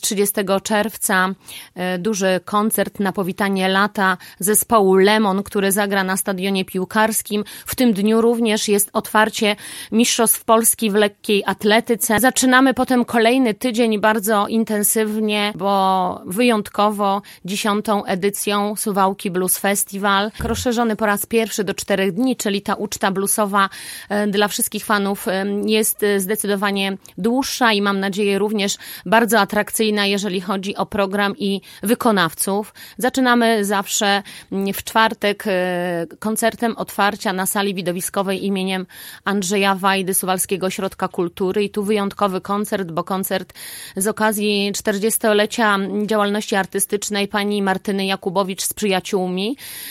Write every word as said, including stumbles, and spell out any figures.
trzydziestego czerwca duży koncert na powitanie lata zespołu Lemon, który zagra na stadionie piłkarskim. W tym dniu również jest otwarcie Mistrzostw Polski w lekkiej atletyce. Zaczynamy potem kolejny tydzień bardzo intensywnie, bo wyjątkowo dziesiątą edycją Suwałki Blues Festival. Rozszerzony po raz pierwszy do czterech dni, czyli ta uczta bluesowa dla wszystkich fanów jest zdecydowanie dłuższa i mam nadzieję również bardzo atrakcyjna, jeżeli chodzi o program i wykonawców. Zaczynamy zawsze w czwartek koncertem otwarcia na sali widowiskowej imieniem Andrzeja Wajdy Suwalskiego Ośrodka Kultury i tu wyjątkowy koncert, bo koncert z okazji czterdziestolecia działalności artystycznej pani Martyny Jakubowicz z przyjaciółmi.